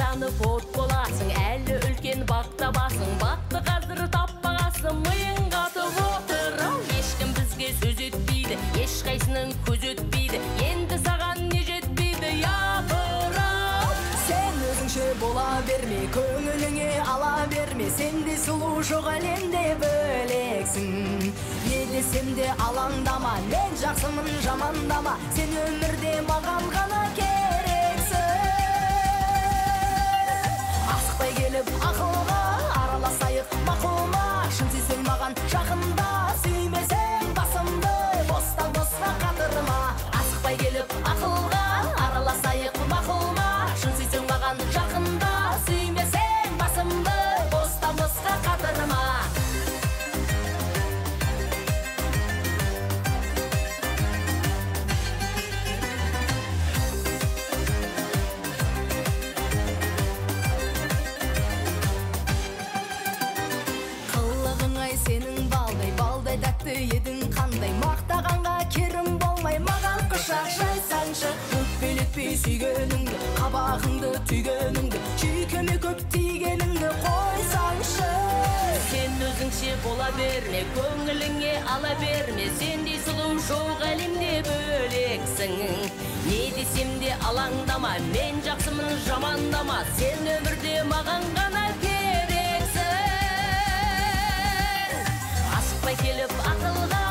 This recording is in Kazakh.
жанып от боласың, әлі үлкен бақтабасың, бақты қазір таппағасың, миың қатып отыр. Ешкім бізге сөз етпейді, ешқайсының көз өтпейді, енді саған не жетпейді, япырау. Сен өзіңше бола берме, көңіліңе ала берме, сенде сұлу жоқ әлемде бөлексің. Не десем де алаңдама, мен жақсымын жамандама, сен өмірде маған ғана керексің. Асықпай келіп ақылға араласайық, мақұлма, шын сүйсең маған жақында, сүймесең басымды бостан босқа қатырма. Асықпай келіп ақылға араласайық, мақұлма, шын сүйсең маған жақында, сүймесең басымды бостан босқа қатырма. Сенің балдай тәтті едің қандай, мақтағанға керім болмай маған құшақ жайсаңшы. Өкпелетпей сүйгеніңді, қабағыңды түйгеніңді, жүйкеме көп тигеніңді қойсаңшы. Сен өзіңше бола берме, көңіліңе ала берме, сендей сұлу жоқ әлемде бөлексің. Не десем де алаңдама, мен жақсымын жамандама, сен өмірде маған ғана керексің. Асықпай келіп ақылға